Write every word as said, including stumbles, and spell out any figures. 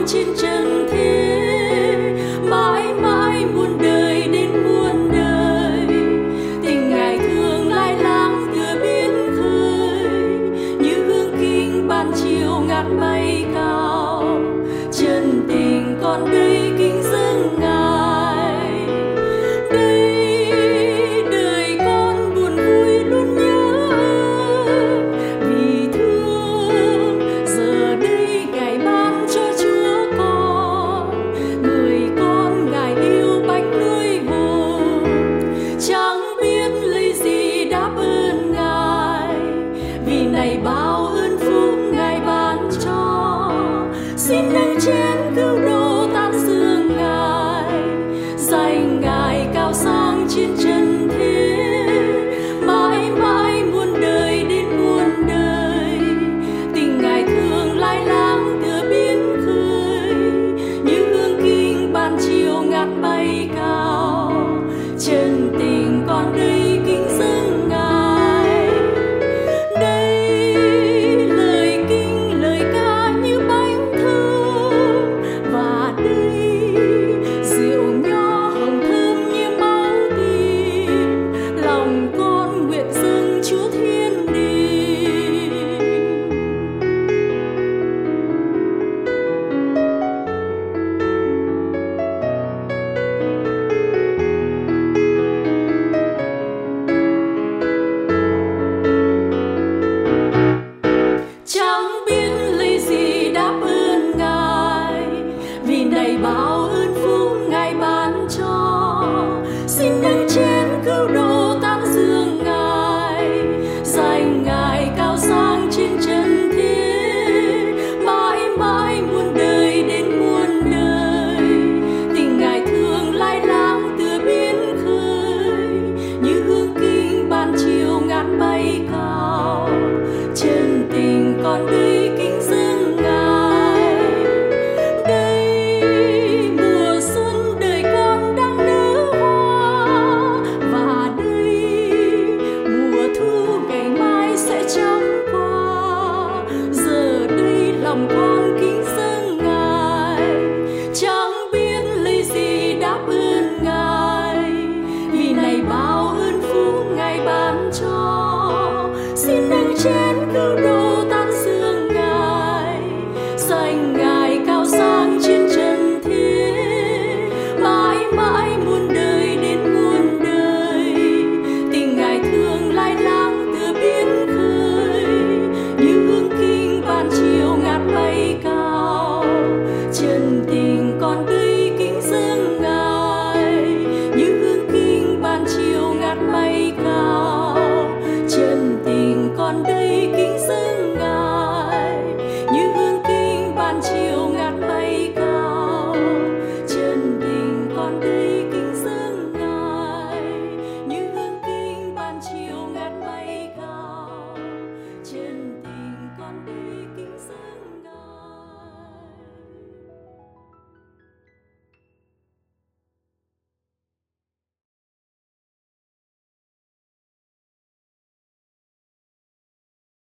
trên trần thế, mãi mãi muôn đời đến muôn đời. Tình Ngài thương lai lang tựa biển khơi, như hương kinh ban chiều ngát mây cao. Chân tình con đây kính dâng Ngài. Đây đời con buồn vui luôn nhớ, vì thương giờ đây Ngài ban cho Chúa con, người con Ngài yêu bánh nuôi hồn. Chẳng biết lấy gì đáp ơn Ngài, vì này bao ơn phúc Ngài ban cho. Xin nâng chén cứu độ tán dương Ngài, danh Ngài cao sang trên trần thế, mãi mãi muôn đời đến muôn đời. Tình Ngài thương lai lang tựa biển khơi, như hương kinh ban chiều ngát mây cao. Chân tình con đây kính dâng Ngài. Đây lời kinh lời ca như bánh thơm, và đây rượu nho hồng thơm như máu tim. Lòng con nguyện dâng Chúa thiên đình. Chẳng biết lấy gì đáp ơn Ngài, vì này bao ơn phúc Ngài ban cho. Xin nâng chén cứu độ tán dương Ngài, danh Ngài cao sang trên trần thế, mãi mãi muôn đời đến muôn đời. Tình Ngài thương lai lang tựa biển khơi, như hương kinh ban chiều ngát mây cao. Chân tình con đây kính dâng Ngài. Đây mùa xuân đời con đang nở hoa, và đây mùa thu ngày mai sẽ chóng qua. Giờ đây lòng con kính dâng Ngài, chẳng biết lấy gì đáp ơn Ngài, vì này bao ơn phúc Ngài ban cho. Xin nâng chén cứu độ tán dương Ngài, danh Ngài cao sang trên trần thế, mãi mãi muôn đời đến muôn đời. Tình Ngài thương lai lang tựa biển khơi, như hương kinh ban chiều ngát mây cao. Chân tình con đây